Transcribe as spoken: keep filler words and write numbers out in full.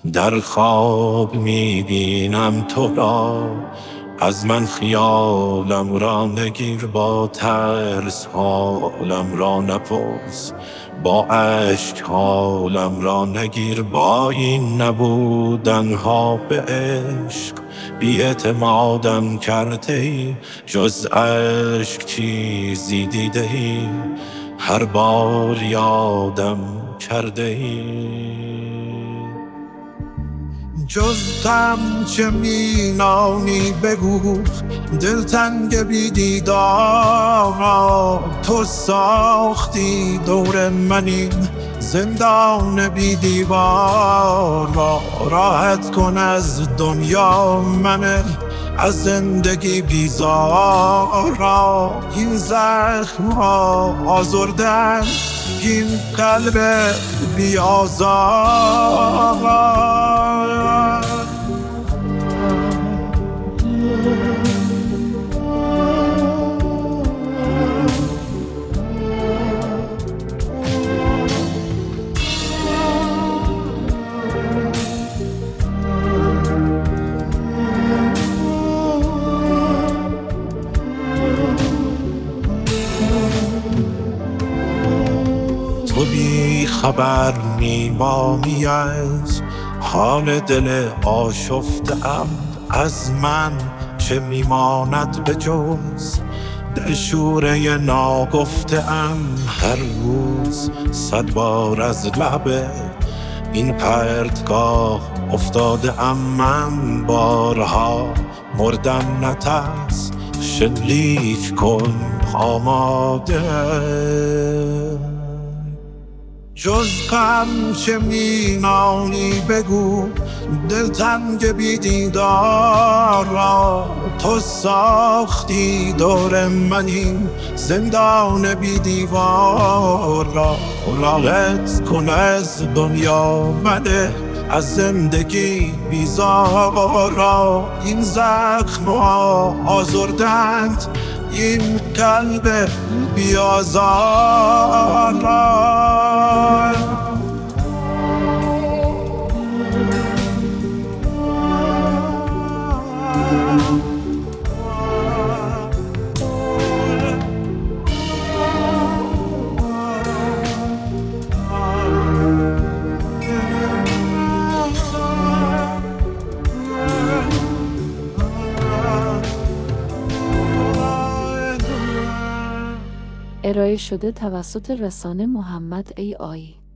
در خواب میبینم تو را، از من خیالم را نگیر، با ترس حالم را نپرس، با اشک حالم را نگیر. با این نبودن ها به عشق بی اعتمادم کرده ای، جز اشک چیزی دیده ای هر بار یادم کرده ای. جز غم چه مینانی بگو، دلتنگ بی دیدارا. تو ساختی دور من این زندان بی دیوار را. راحت کن از دنیا من از زندگی بیزارا. این زخم ها آزردن این قلب بی آزار. تو بی خبر میمانی از حال دل آشفته ام، از من چه میماند به جز دلشوره ناگفته ام. هر روز صد بار از لب این پرتگاه افتاده ام من، بارها مردم نترس شلیک کن آماده. جز غم چه مینانی بگو، دلتنگ بی دیدارا. تو ساختی دور من این زندان بی دیوار را. راحت کن از دنیا منه از زندگی بیزارا. این زخم ها آزردند این قلب بی آزار را. ارائه شده توسط رسانه محمد ای آی